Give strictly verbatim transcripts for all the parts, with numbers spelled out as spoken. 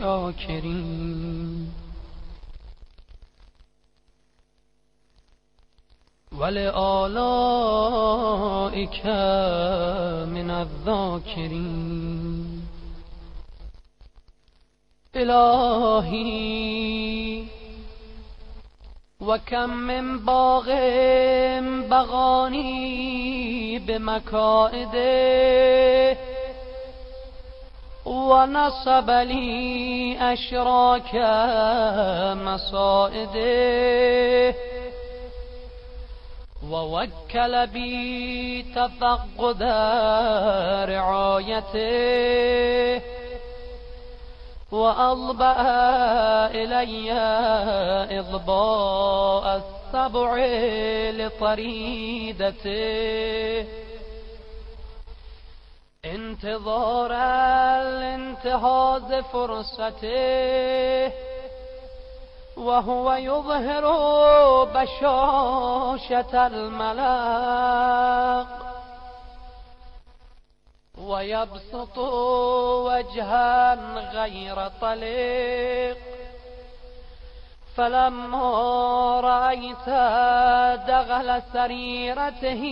الشاكرين ولآلائك من الذاكرين إلهي وكم من باغ بغاني بمكائده ونصب لي أشراك مصائده ووكل بي تفقد رعايته وأضبأ إلي إضباء السبع لطريدته انتظار الانتهاز فرصته وهو يظهر بشاشة الملاق ويبسط وجها غير طليق فلما رأيت دغل سريرته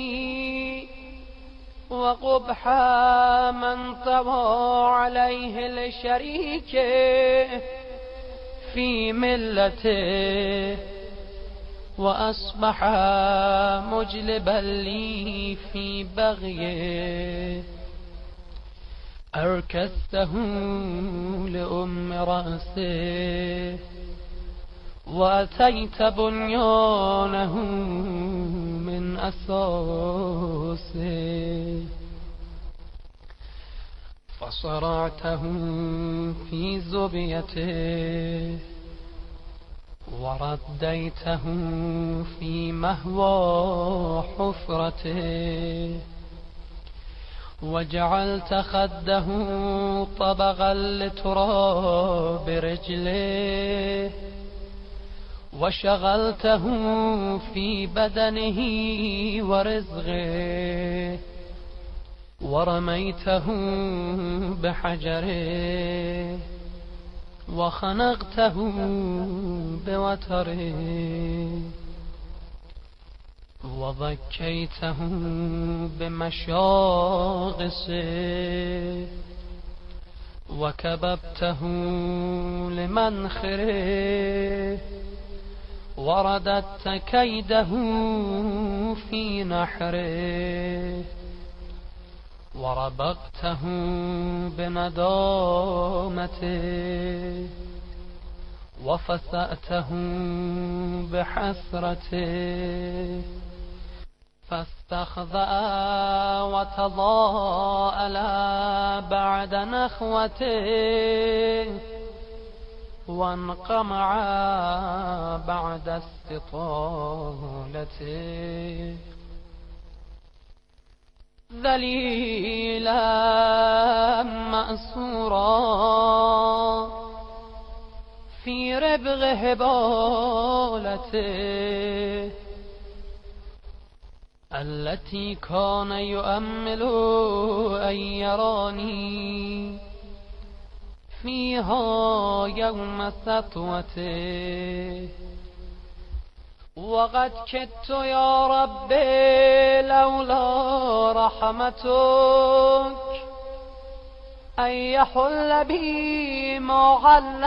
وقبح من طوى عليه الشريك في ملته وأصبح مجلبا لي في بغيه أركسته لأم رأسه وأتيت بنيانه من أساسه فصرعته في زبيته ورديته في مهوى حفرته وجعلت خده طبغا لتراب رجله وشغلته في بدنه ورزقه ورميته بحجره وخنقته بوتره وضكيته بمشاغسه وكببته لمنخره ورددت كيده في نحره وربقته بندامته وفسأته بحسرته فاستخذأ وتضاءل بعد نخوته وانقمع بعد استطالته ذليلا مأسورا في ربغ هبالته التي كان يؤمل أن يراني فيها يوم سطوته وقد كدت يا رب لولا رحمتك أن يحل بي ما حل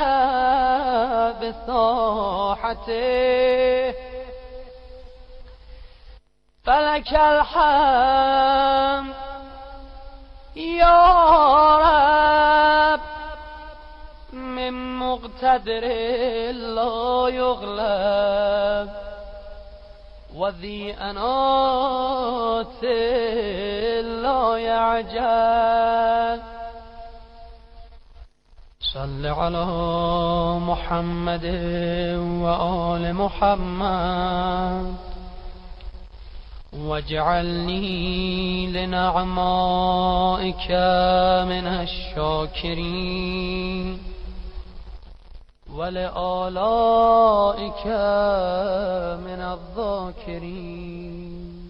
بساحته فلك الحمد يا رب من مقتدر لا يغلب وذي أنات لا يعجل صل على محمد وآل محمد واجعلني لنعمائك من الشاكرين ولآلائك من الذاكرين.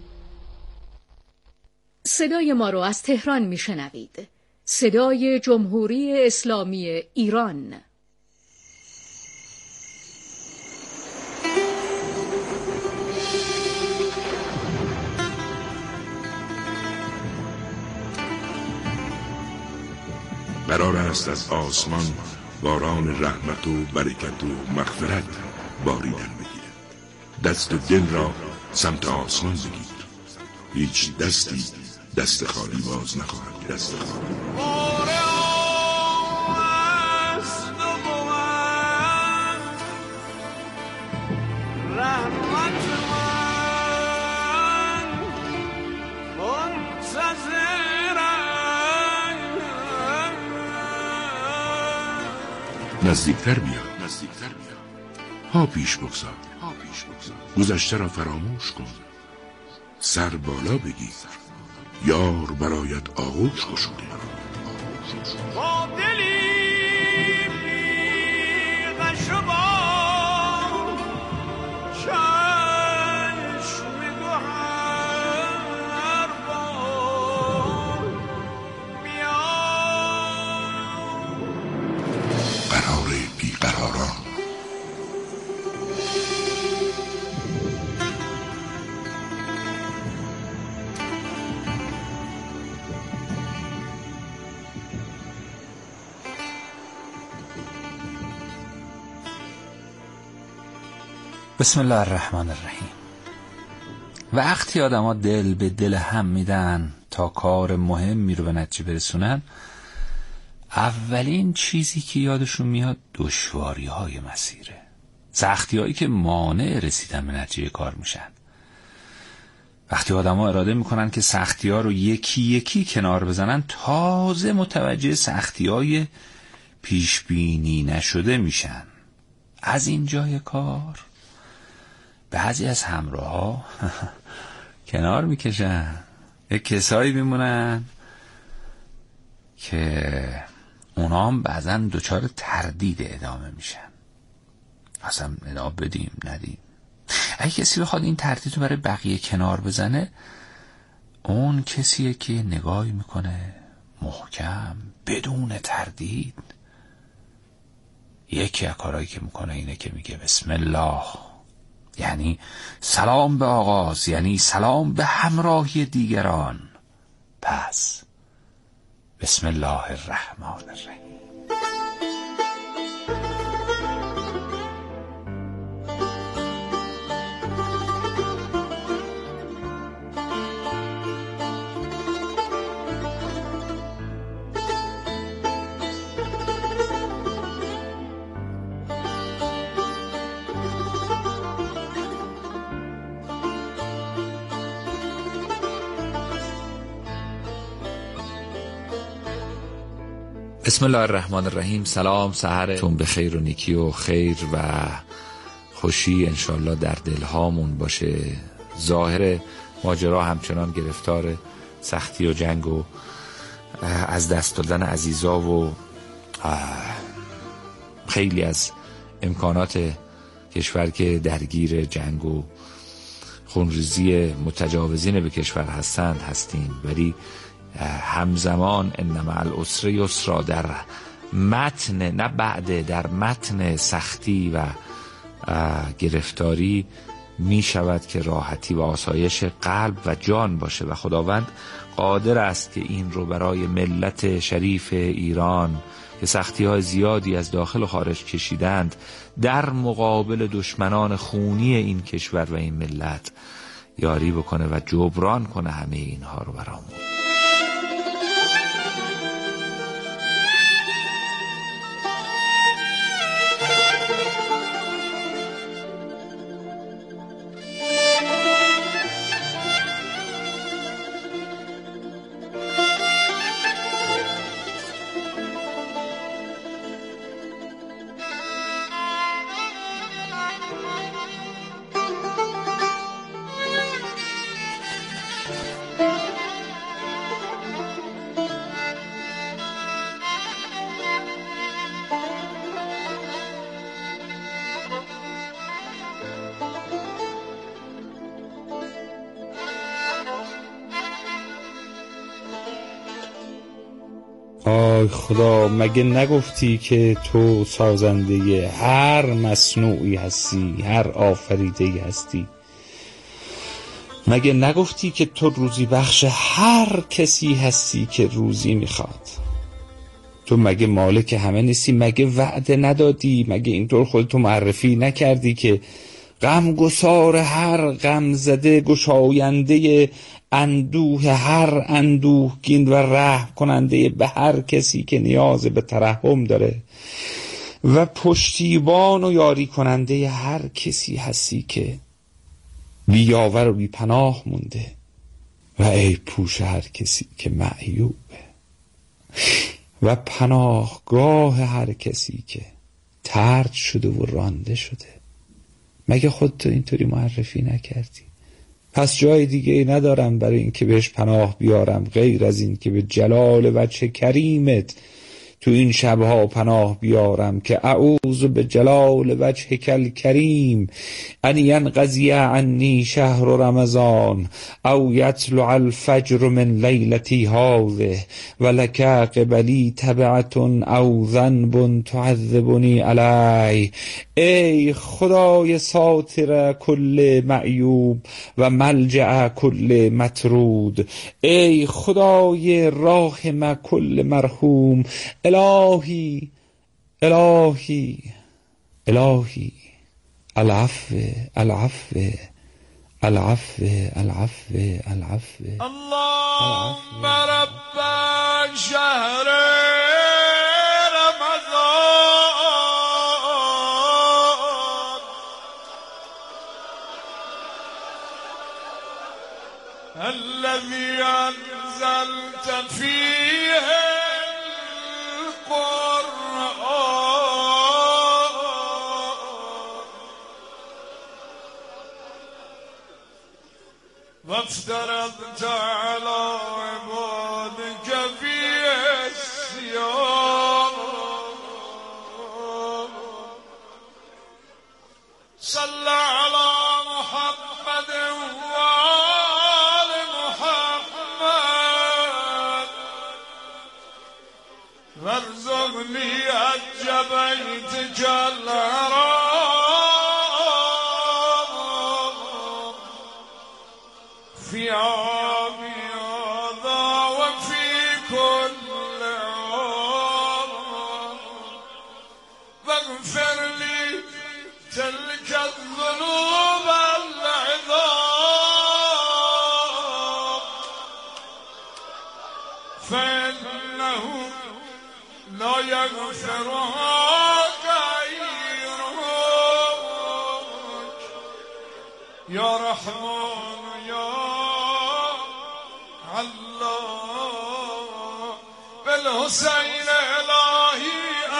صدای ما رو از تهران میشنوید. صدای جمهوری اسلامی ایران. قرار است از آسمان باران رحمت و برکت و مغفرت باریدن بگیرد. دست دل را سمت آسمان بگیر، هیچ دستی دست خالی باز نخواهد. دست خالی نزدیکتر بیا، نزدیکتر بیا. ها پیش بگذار، ها پیش بگذار. گذشته را فراموش کن، سر بالا بگیر، یار برایت آغوش گشوده. با دلی بی غش و بار، چشم گوهر بار، بیا قرار بی قراران. بسم الله الرحمن الرحیم. وقتی آدم ها دل به دل هم میدن تا کار مهمی رو به نتیجه برسونن، اولین چیزی که یادشون میاد دشواری های مسیره، سختی هایی که مانع رسیدن به نتیجه کار میشن. وقتی آدم ها اراده میکنن که سختی ها رو یکی یکی کنار بزنن، تازه متوجه سختی های پیش بینی نشده میشن. از این جای کار بعضی از همراه ها کنار میکشن، یک کسایی میمونن که اونا هم بعضا دچار تردید ادامه میشن، اصلا ادامه بدیم ندیم. اگه کسی بخواد این تردید رو برای بقیه کنار بزنه، اون کسیه که نگاهی میکنه محکم بدون تردید. یکی از کارهایی که میکنه اینه که میگه بسم الله، یعنی سلام به آغاز، یعنی سلام به همراهی دیگران. پس بسم الله الرحمن الرحیم. بسم الله الرحمن الرحیم. سلام، سحرتون به خیر و نیکی و خیر و خوشی انشالله در دلهامون باشه. ظاهر ماجرا همچنان گرفتار سختی و جنگ و از دست دادن عزیزا و خیلی از امکانات کشور که درگیر جنگ و خونریزی متجاوزین به کشور هستند هستیم، ولی همزمان انما العسر یسرا، در متن نه بعد، در متن سختی و گرفتاری می شود که راحتی و آسایش قلب و جان باشه و خداوند قادر است که این رو برای ملت شریف ایران که سختی های زیادی از داخل و خارج کشیدند در مقابل دشمنان خونی این کشور و این ملت یاری بکنه و جبران کنه همه اینها رو برامون. آی خدا، مگه نگفتی که تو سازنده هر مصنوعی هستی، هر آفریده هستی؟ مگه نگفتی که تو روزی بخش هر کسی هستی که روزی میخواد؟ تو مگه مالک همه نیستی؟ مگه وعده ندادی؟ مگه اینطور خودتو معرفی نکردی که غم گسار هر غم زده، گشاینده اندوه هر اندوهگین و رحم کننده به هر کسی که نیاز به ترحم داره و پشتیبان و یاری کننده هر کسی هستی که بیاور و بی پناه مونده و ای پوش هر کسی که معیوبه و پناهگاه هر کسی که طرد شده و رانده شده. مگه خودتو اینطوری معرفی نکردی؟ پس جای دیگه ای ندارم برای اینکه بهش پناه بیارم غیر از این که به جلال وجه کریمت تو این شبها پناه بیارم که اعوذ به جلال وجهک الکریم ان ینقضی عنی شهر رمضان او یطلع الفجر من لیلتی هذه ولک قبلی تبعة او ذنب تعذبنی علی. ای خدای ساتر کل معیوب و ملجأ کل مطرود، ای خدای راحم کل مرحوم، الهی الهی الهی العفو العفو العفو العفو العفو. اللهم رب شهر رمضان الذي أنزلت فيه وافترضت على عبادك فيه الصيام صل على محمد وآل محمد وارزقني حج بيتك الحرام في عامي هذا وفي كل عام واغفر لي تلك الذنوب العظام فإنه لا يغفرها غيرك يا رحمن يا الله بالحسين الهي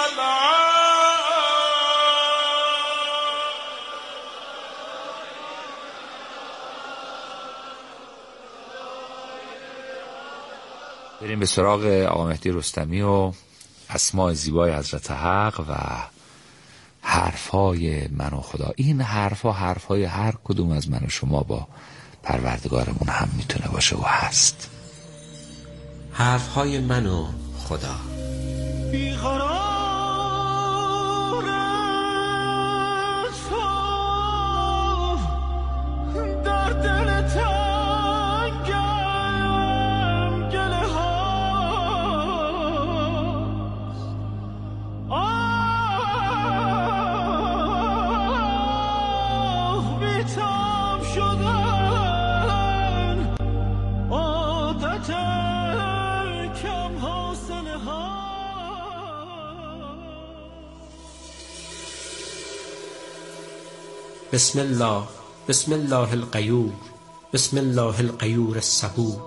بریم به سراغ آقا مهدی رستمی و اسماء زیبای حضرت حق و حرفای من و خدا. این حرفا حرفای هر کدوم از من و شما با پروردگارمون هم میتونه باشه و هست. حرفهای من و خدا. بسم الله بسم الله الغیور بسم الله الغیور الصبور.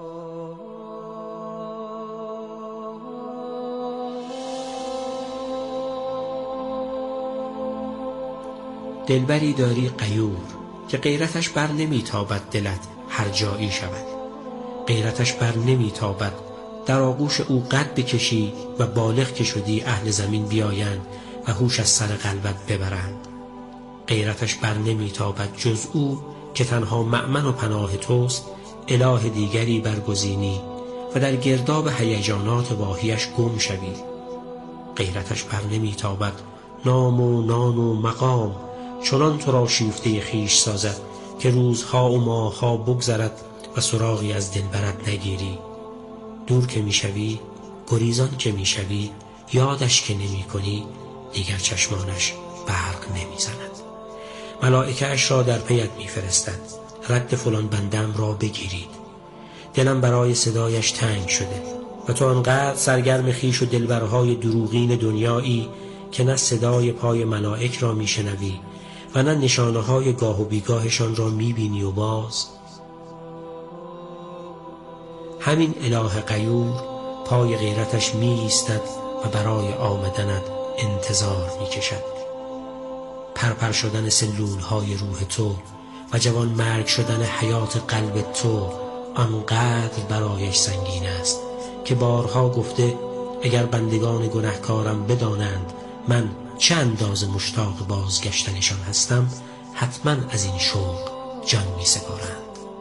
دلبری داری غیور که غیرتش بر نمیتابد دلت هر جایی شود، غیرتش بر نمیتابد در آغوش او قد بکشی و بالغ که شدی اهل زمین بیایند و هوش از سر قلبت ببرند. غیرتش بر نمیتابد جز او که تنها مأمن و پناه توست اله دیگری برگزینی و در گرداب هیجانات واهیش گم شوی. غیرتش بر نمیتابد نام و نان و مقام چنان تو را شیفته خیش سازد که روزها و ماهها بگذرد و سراغی از دلبرت نگیری. دور که میشوی گریزان که میشوی، یادش که نمی کنی، دیگر چشمانش برق نمی زند. ملائکه اش را در پیت می فرستد، رد فلان بندم را بگیرید. دلم برای صدایش تنگ شده و تو انقدر سرگرم خویش و دلبرهای دروغین دنیایی که نه صدای پای ملائک را می شنوی و نه نشانه های گاه و بیگاهشان را می بینی. و باز همین اله غیور پای غیرتش می ایستد و برای آمدنت انتظار می کشد. پرپر شدن سلول های روح تو و جوان مرگ شدن حیات قلب تو آنقدر برایش سنگین است که بارها گفته اگر بندگان گنهکارم بدانند من چه اندازه مشتاق بازگشتنشان هستم، حتما از این شوق جان می سپارند.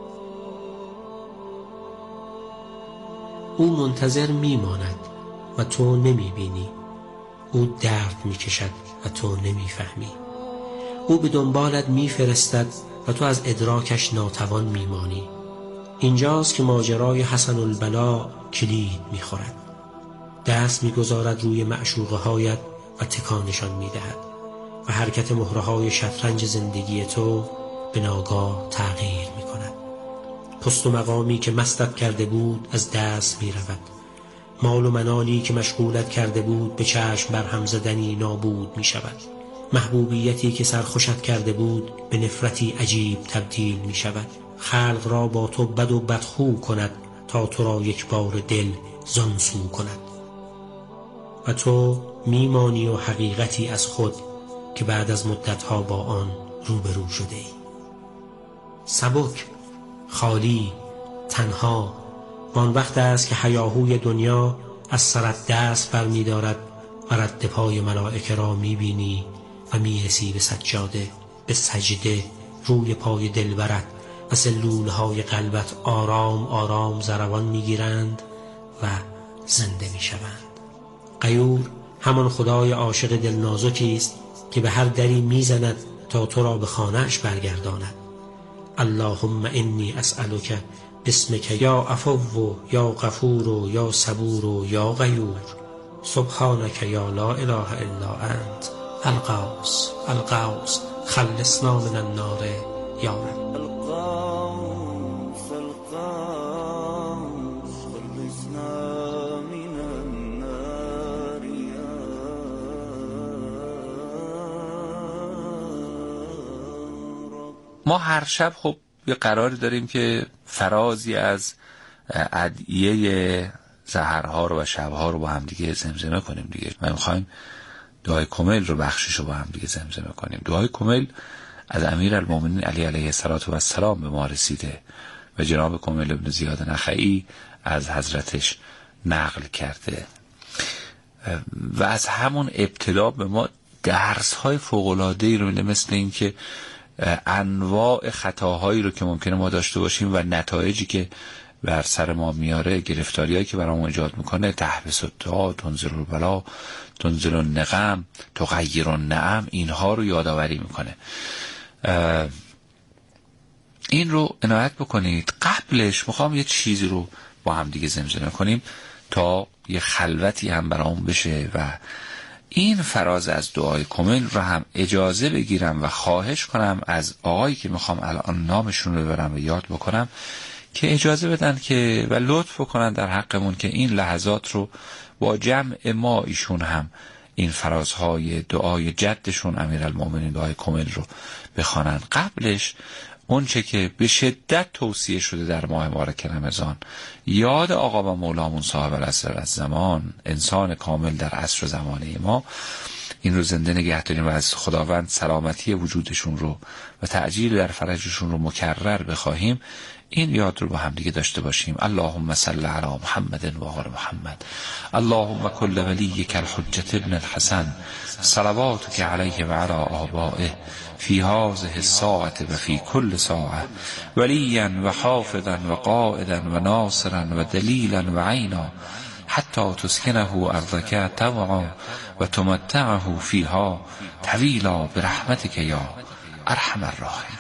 او منتظر می ماند و تو نمی بینی. او درد می کشد و تو نمی فهمی. او به دنبالت می فرستد و تو از ادراکش ناتوان می مانی. اینجاست که ماجرای حسن البلا کلید می خورد. دست می گذارد روی معشوقه هایت و تکانشان می دهد و حرکت مهره های شطرنج زندگی تو به ناگاه تغییر می کند. پست و مقامی که مستت کرده بود از دست می رود. مال و منالی که مشغولت کرده بود به چشم برهم زدنی نابود می شود. محبوبیتی که سرخوشت کرده بود به نفرتی عجیب تبدیل می شود. خلق را با تو بد و بدخو کند تا تو را یک بار دل زانسو کند و تو میمانی و حقیقتی از خود که بعد از مدتها با آن روبرو شده ای. سبک، خالی، تنها. آن وقت است که هیاهوی دنیا از سرت دست بر می دارد و رد پای ملائکه را می بینی و می رسی به سجاده، به سجده روی پای دلبرت و سلولهای قلبت آرام آرام ضربان می گیرند و زنده می شوند. غیور همان خدای عاشق دل نازکی است که به هر دری می زند تا تو را به خانه‌اش برگرداند. اللهم انی اسألک باسمک یا عفو یا غفور و یا صبور و یا غیور سبحانک یا لا اله الا انت الغوث الغوث خلصنا من النار یا رب. ما هر شب خب یه قراری داریم که فرازی از ادعیه سحرها رو و شبها رو با هم دیگه زمزمه کنیم دیگه. ما می‌خوایم دعای کمیل رو بخشش رو با هم دیگه زمزمه کنیم. دعای کمیل از امیرالمومنین علی علیه السلام به ما رسیده و جناب کمیل ابن زیاد نخعی از حضرتش نقل کرده و از همون ابتدا به ما درس‌های فوق‌العاده‌ای رو میده، مثل این که انواع خطاهایی رو که ممکنه ما داشته باشیم و نتایجی که بر سر ما میاره، گرفتاریایی که برامون ایجاد میکنه، تحبس الدعا، تنزل البلا، تنزل النقم، تغیر النعم، اینها رو یادآوری میکنه. این رو عنایت بکنید. قبلش میخوام یه چیزی رو با هم دیگه زمزمه کنیم تا یه خلوتی هم برامون بشه و این فراز از دعای کمیل رو هم اجازه بگیرم و خواهش کنم از آقایی که میخوام الان نامشون رو ببرم و یاد بکنم که اجازه بدن که و لطف بکنن در حقمون که این لحظات رو با جمع ما ایشون هم این فرازهای دعای جدشون امیرالمومنین دعای کمیل رو بخوانن. قبلش اون چه که به شدت توصیه شده در ماه مبارک رمضان، یاد آقا و مولامون صاحب العصر از زمان، انسان کامل در عصر زمانه ما، این رو زنده نگه داریم و از خداوند سلامتی وجودشون رو و تعجیل در فرجشون رو مکرر بخواهیم. این یاد رو با هم دیگه داشته باشیم. اللهم صل علی محمد و آل محمد. اللهم کل ولیک الحجة ابن الحسن صلواتک علیه و علی آبائه فی هذه الساعة و فی کل ساعة ولیا و حافظا و قائدا و ناصرا و دلیلا و عینا حتی تسکنه ارضک طوعا و تمتعه فیها طویلا برحمتک یا ارحم الراحمین.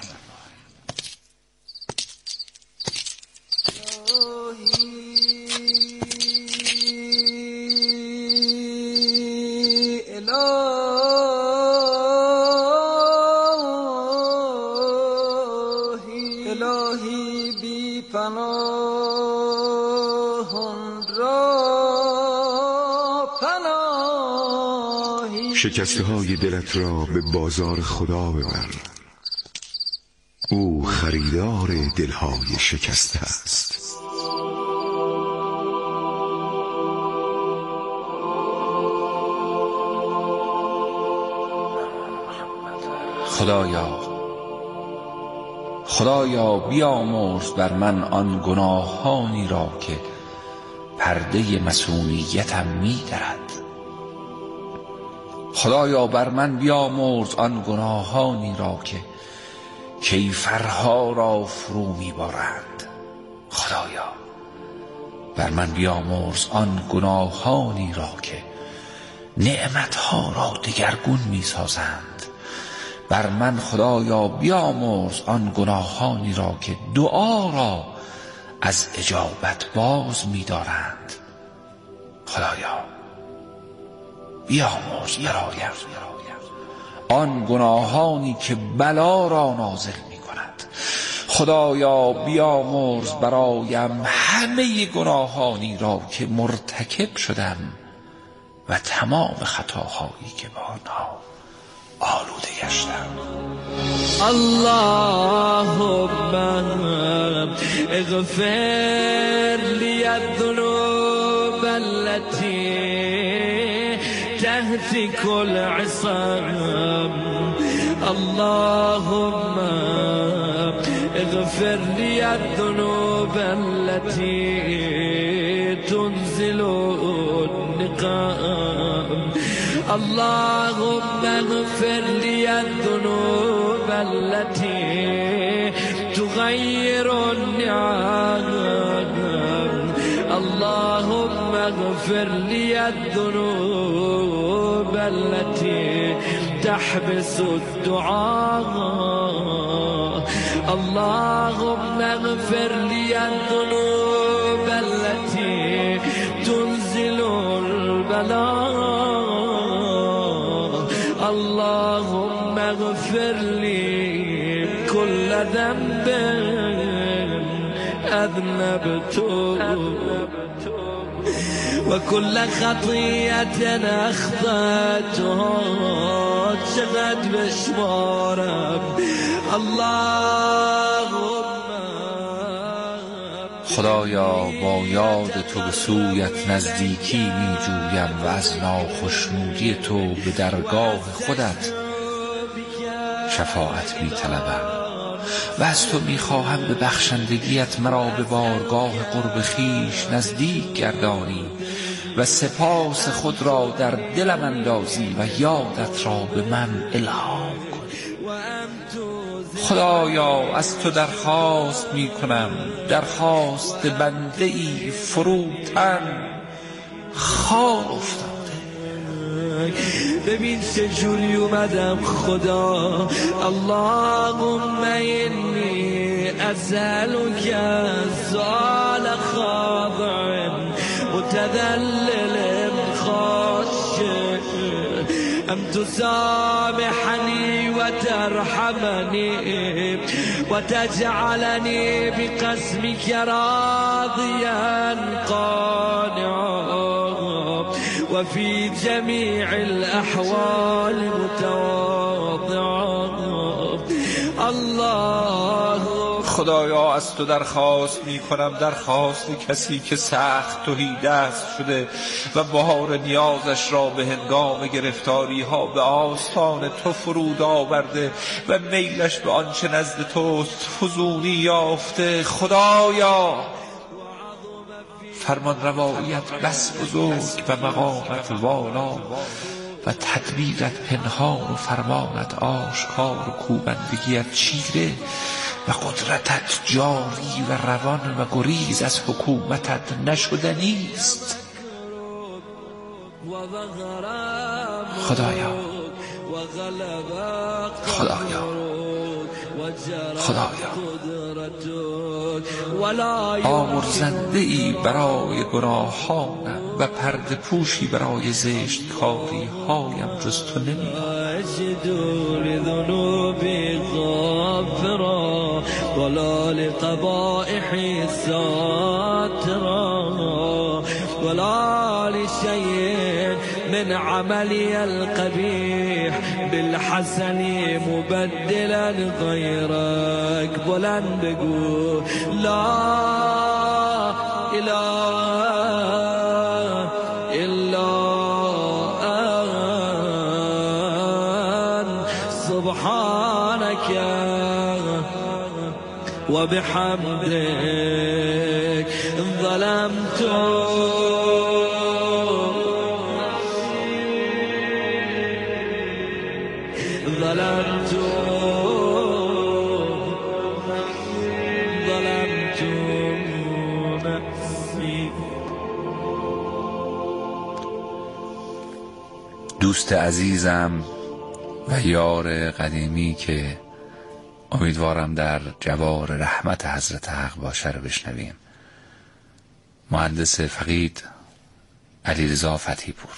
الهی الهی بی پناهان را پناهی. شکسته های دلت را به بازار خدا ببر، او خریدار دلهای شکسته است. خدایا خدایا بیامرز بر من آن گناهانی را که پرده مسئولیتم می درد. خدایا بر من بیامرز آن گناهانی را که کیفرها را فرو می بارند. خدایا بر من بیامرز آن گناهانی را که نعمتها را دگرگون می سازند. بر من خدایا بیامرز آن گناهانی را که دعا را از اجابت باز می دارند. خدایا بیامرز برایم آن گناهانی که بلا را نازل می کند. خدایا بیامرز برایم همه گناهانی را که مرتکب شدم و تمام خطاهایی که با آنها آلوده گشتم. اللهم اغفر لی الذنوب التي تهتك العصام. اللهم اغفر لی الذنوب التي تنزل النقام. اللهم اغفر لي الذنوب التي تغير النعم. اللهم اغفر لي الذنوب التي تحبس الدعاء. اللهم اغفر لي الذنوب التي تنزل البلاء. اللهم اغفر لي كل ذنب أذنبته وكل خطيئة أخطأتها. چقدر بشمارم. اللهم خدایا با یاد تو به سویت نزدیکی می جویم و از ناخشنودی تو به درگاه خودت شفاعت می طلبم و از تو می خواهم به بخشندگیت مرا به بارگاه قرب خیش نزدیک گردانی و سپاس خود را در دلم اندازی و یادت را به من الهام کنی. خدایا از تو درخواست می کنم، درخواست بنده ای فروتن خار افتاده. ببین چجوری اومدم خدا. اللهم اینی اسألک زال خاضع متذلل خاشع أن تسامحني وترحمني وتجعلني بقسمك راضيا قانعا وفي جميع الأحوال متواضعا. الله خدایا از تو درخواست می کنم، درخواست کسی که سخت تهیدست شده و بهار نیازش را به هنگام گرفتاری ها به آستان تو فرود آورده و میلش به آنچه نزد توست فزونی یافته. خدایا فرمان روایت بس بزرگ و مقامت والا و تدبیرت پنهان و فرمانت آشکار و کوبندگیت چیره و قدرتت جاری و روان و گریز از حکومتت نشدنی است. خدایا خدایا خدایا آمرزنده ای برای گناهانم و پرده پوشی برای زشت کاری هایم جز تو نمی‌دانم. أجد لذنوبي غافرا ولا لقبائحي ساترا ولا لشيء من عملي القبيح بالحسن مبدلا غيرك. بلند بگو لا إله إلا أنت سبحانك وبحمدك ظلمت ظلمت ظلمت نفسي. دوست عزیزم و یار قدیمی که امیدوارم در جوار رحمت حضرت حق باشه رو بشنویم. مهندس فقید علیرضا فتحی پور.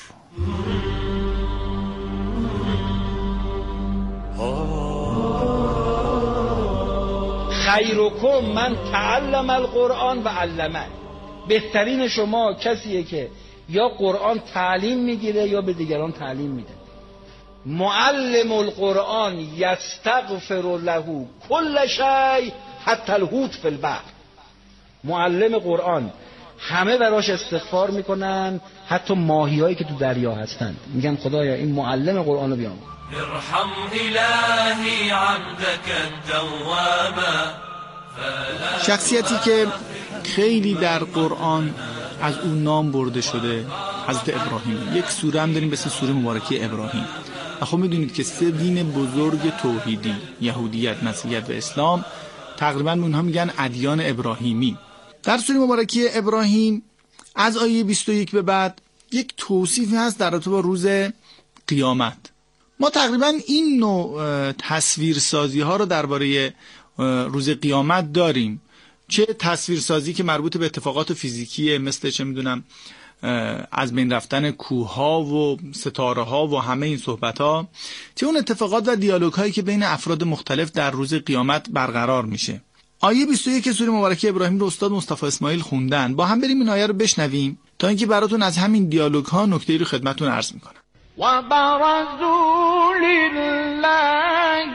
خیرکم من تعلم القرآن و علمه. بهترین شما کسیه که یا قرآن تعلیم میگیره یا به دیگران تعلیم میده. معلم القرآن یستغفر له کل شیء حتی الحوت فی البحر. معلم قرآن همه براش استغفار میکنن، حتی ماهیایی که تو دریا هستن میگن خدایا این معلم قرآن رو بیام. ارحم الهی عبدك التوابا. شخصیتی که خیلی در قرآن از اون نام برده شده حضرت ابراهیم. یک سوره هم داریم به اسم سوره مبارکه ابراهیم. و خب میدونید که سه دین بزرگ توحیدی، یهودیت، مسیحیت و اسلام، تقریبا به اونها میگن ادیان ابراهیمی. در سوره مبارکه ابراهیم از آیه بیست و یک به بعد یک توصیفی هست در رابطه با روز قیامت. ما تقریبا این نوع تصویرسازی ها رو درباره روز قیامت داریم، چه تصویرسازی که مربوط به اتفاقات فیزیکیه مثل چه میدونم از بین رفتن کوه‌ها و ستاره‌ها و همه این صحبت‌ها، چه اون اتفاقات و دیالوگ‌هایی که بین افراد مختلف در روز قیامت برقرار میشه. آیه بیست و یک سوره مبارکه ابراهیم رو استاد مصطفی اسماعیل خوندن. با هم بریم این آیه رو بشنویم تا اینکه براتون از همین دیالوگ‌ها نکته‌ای رو خدمتتون عرض می‌کنم. و برزوا لله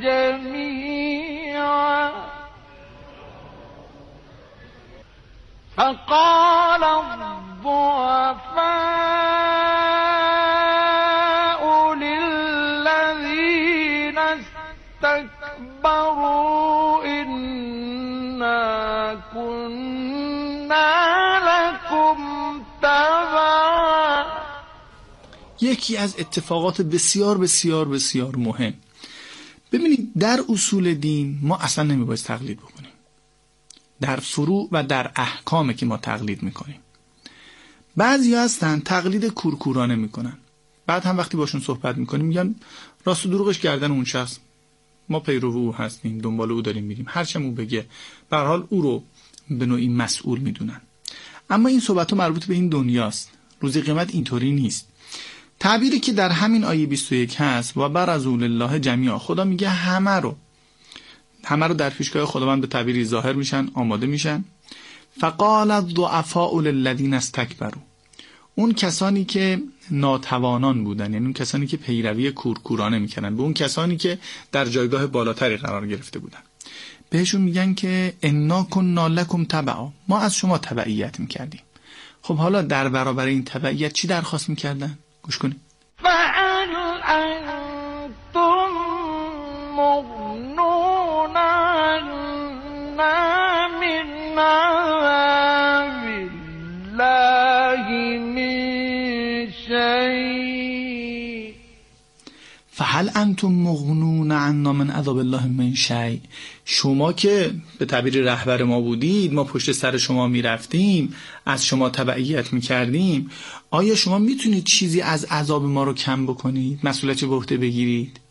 جمیعا فقال الضعفاء للذين استكبروا إنا كنا لكم تبعا. یکی از اتفاقات بسیار بسیار بسیار مهم. ببینید در اصول دین ما اصلا نمیباید تقلید بکنیم. در فروع و در احکامه که ما تقلید میکنیم. بعضی هستن تقلید کورکورانه میکنن، بعد هم وقتی باشون صحبت میکنیم میگن راست و دروغش گردن اون شخص، ما پیرو او هستیم، دنبال او داریم میریم، هرچم او بگه به هر حال او رو به نوعی مسئول میدونن. اما این صحبت‌ها مربوط به این دنیاست. روز قیامت اینطوری نیست. تعبیری که در همین آیه بیست و یک هست و برزوا لله جمیعا، خدا میگه همه رو همه رو در پیشگاه خداوند به تعبیری ظاهر میشن، آماده میشن. فقال الضعفاء للذین استکبروا، اون کسانی که ناتوانان بودن، یعنی اون کسانی که پیروی کورکورانه میکنن، به اون کسانی که در جایگاه بالاتری قرار گرفته بودن، بهشون میگن که انا کنا لکم تبعا، ما از شما تبعیت میکردیم. خب حالا در برابر این تبعیت چی درخواست میکردن؟ گوش کنید. فهل انتم مغنون عنا من عذاب الله من شیء. فهل انتم مغنون عنا من عذاب الله من شیء، شما که به تعبیر رهبر ما بودید، ما پشت سر شما میرفتیم، از شما تبعیت میکردیم، آیا شما میتونید چیزی از عذاب ما رو کم بکنید، مسئولیت به عهده بگیرید؟